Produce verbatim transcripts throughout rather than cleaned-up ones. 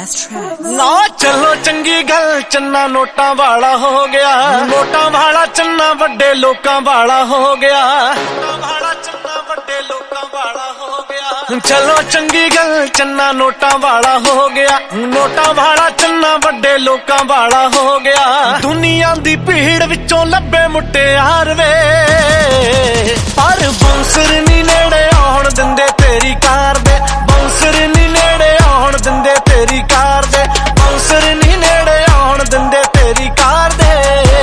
best tracks. ना चलो चंगी गल चन्ना नोटा वाला हो गया, नोटा वाला चन्ना वड्डे लोकां वाला हो गया, नोटा वाला चन्ना वड्डे लोकां वाला हो गया। चलो चंगी गल चन्ना नोटा वाला हो गया, नोटा वाला चन्ना वड्डे लोकां वाला हो गया। दुनिया दी भीड़ विचों लब्बे मुटियार वे, पर बाउंसर नी नेड़े आउण दिंदे तेरी कार दे, बाउंसर नी नेड़े आउण दिंदे तेरी कार दे, बाउंसर नी नेड़े आउण दिंदे तेरी कार दे।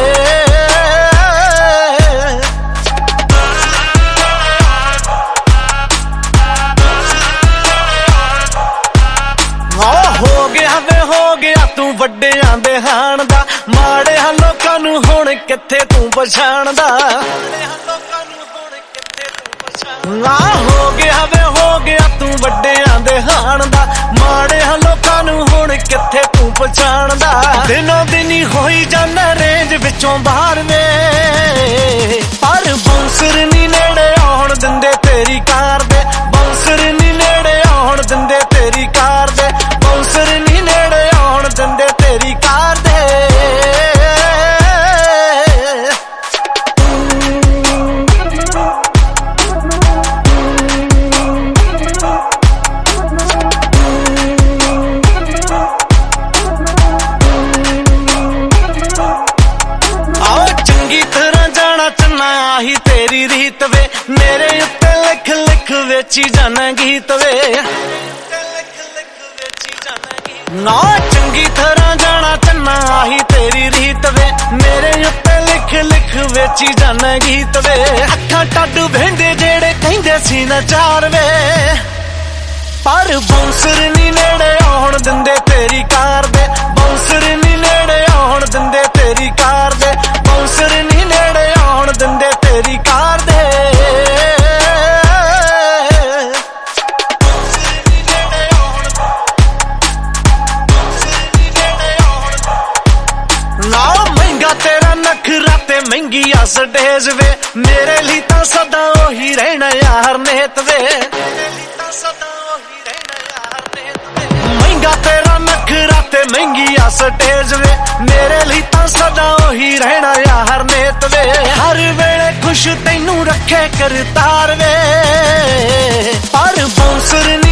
हो गया वे हो गया तू वड्डियां दे हाण दा, माड़े हां लोकां नू हुण कित्थे तू पछाणदा, ना हो गया वे हो गया तू वड्डियां दे हाण दा, माड़े हां लोकां नू हुण कित्थे तू पछाणदा। दिनों दिनी होई जाना रेंज विचों बाहर वे, पर बाउंसर नी नेड़े आउण दिंदे तेरी कार दे, बाउंसर नी नेड़े आउण दिंदे तेरी कार दे, बाउंसर नी नेड़े आउण दिंदे तेरी कार दे। आही तेरी रीत वे, मेरे उत्ते लिख लिख वेची जाना गीत वे, ना चंगी तरह जाना चन्ना आही तेरी रीत वे, मेरे उत्ते लिख लिख वेची जाना गीत वे। अखां टाडू भेंदे जेड़े कहिंदे सी नचार वे, पर बाउंसर नी नेड़े आउण दिंदे तेरी कार दे, बाउंसर नी नेड़े आउण दिंदे तेरी कार दे, बाउंसर नी नेड़े आउण दिंदे तेरी कार दे। ना महंगा तेरा नखरा ते महंगी आ स्टेज वे, मेरे लिए तां सदा ओही रहना यार नेत वे, महंगा तेरा नखरा ते महंगी आ स्टेज वे, मेरे लिए तां सदा ओही रहना यार नेत वे। हर वेले खुश तैनू रखे करतार वे, पर बाउंसर